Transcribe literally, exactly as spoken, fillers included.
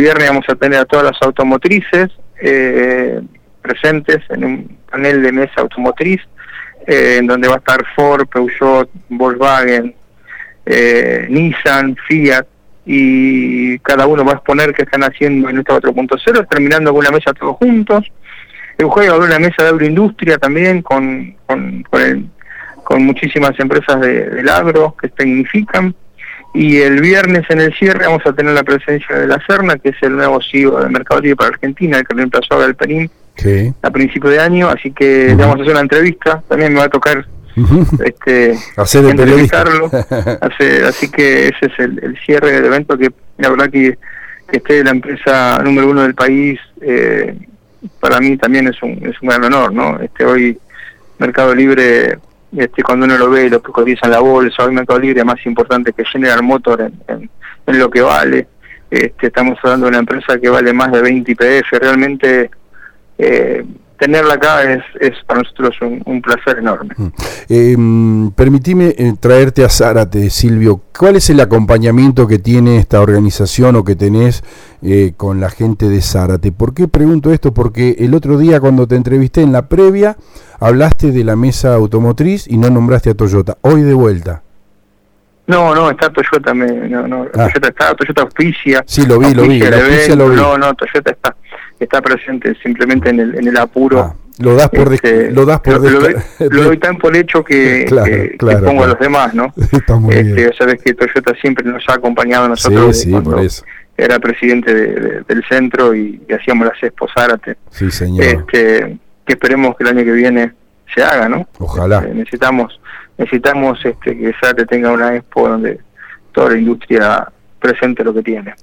viernes vamos a tener a todas las automotrices eh, presentes en un panel de mesa automotriz, eh, en donde va a estar Ford, Peugeot, Volkswagen, eh, Nissan, Fiat, y cada uno va a exponer qué están haciendo en esta cuatro punto cero, terminando con una mesa todos juntos. El jueves va a haber una mesa de agroindustria también con con, con, el, con muchísimas empresas de, del agro que tecnifican, y el viernes en el cierre vamos a tener la presencia de la Serna, que es el nuevo C E O de Mercado Libre para Argentina, el que reemplazó a Galperín sí. a principio de año, así que uh-huh. le vamos a hacer una entrevista, también me va a tocar uh-huh. este hacer el entrevistarlo, hacer, así que ese es el, el cierre del evento, que la verdad que, que esté la empresa número uno del país, eh, para mí también es un es un gran honor, ¿no? Este hoy Mercado Libre, este cuando uno lo ve y lo que cotiza en la bolsa, hoy Mercado Libre es más importante que General Motors en, en, en lo que vale. Este estamos hablando de una empresa que vale más de veinte I P F, realmente eh, tenerla acá es, es para nosotros un, un placer enorme. Eh, permitime eh, traerte a Zárate, Silvio. ¿Cuál es el acompañamiento que tiene esta organización o que tenés eh, con la gente de Zárate? ¿Por qué pregunto esto? Porque el otro día cuando te entrevisté en la previa hablaste de la mesa automotriz y no nombraste a Toyota. Hoy de vuelta. No, no, está Toyota, me, no, no, ah. Toyota está, Toyota auspicia. Sí, lo vi, lo vi, la auspicia lo vi. No, no, Toyota está, está presente simplemente en el, en el apuro. Ah, lo das por, este, lo das por lo, lo, doy, lo doy tan por hecho que, claro, que, claro, que pongo claro. a los demás, ¿no? Está muy este, bien. Sabes que Toyota siempre nos ha acompañado a nosotros. Sí, sí, por eso. Era presidente de, de, del centro y, y hacíamos las Expo Zárate. Sí, señor. Este, que esperemos que el año que viene se haga, ¿no? Ojalá. Este, necesitamos necesitamos este que Zárate tenga una expo donde toda la industria presente lo que tiene.